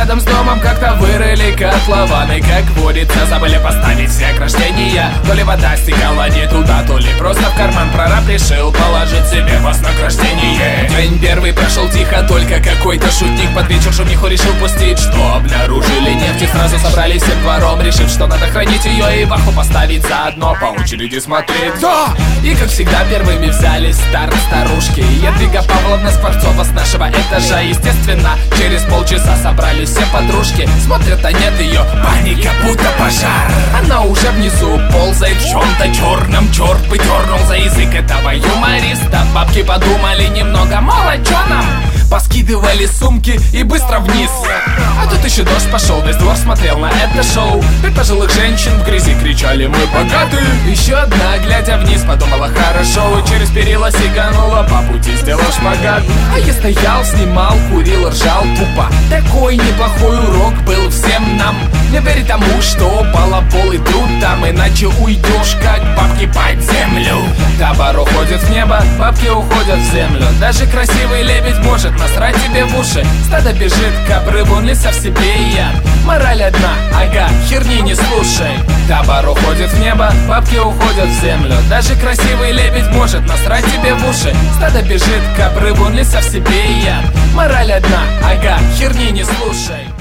рядом с домом как-то вырыли котлованы. Как водится, забыли поставить все ограждения. То ли вода стекала не туда, то ли просто в карман прораб решил положить себе вознаграждение. День первый прошел тихо, только какой-то шутник под вечер шумиху решил пустить, что обнаружили нефть. И сразу собрались всем двором, решив, что надо хранить ее и вахту поставить заодно, по очереди смотреть. Да! И как всегда первыми взялись старушки. Едвига Павловна Скворцова с нашего этажа. Естественно, через полчаса собрались все подружки. Смотрят, а нет ее, паника, будто пожар. Она уже внизу ползает в чем-то черном. Черт бы дернул за язык этого юмориста. Бабки подумали немного, мол, а чё нам? Поскидывали сумки и быстро вниз. А тут еще дождь пошел, весь двор смотрел на это шоу. 5 пожилых женщин в грязи кричали: мы богаты. Еще одна, глядя вниз, подумала: хорошо. И через перила сиганула, по пути сделал шпагат. А я стоял, снимал, курил, ржал тупо. Такой неплохой урок был всем нам. Не верь тому, что балабол и труд там, иначе уйдешь, как бабки под землю. Табор уходит в небо, бабки уходят в землю. Даже красивый лебедь может насрать тебе в уши. Стадо бежит к обрыву, леса в себе и яд. Мораль одна, ага, херни не слушай. Табор уходит в небо, бабки уходят в землю. Даже красивый лебедь может насрать тебе в уши. Стадо бежит к обрыву, леса в себе и яд. Мораль одна, ага, херни не слушай.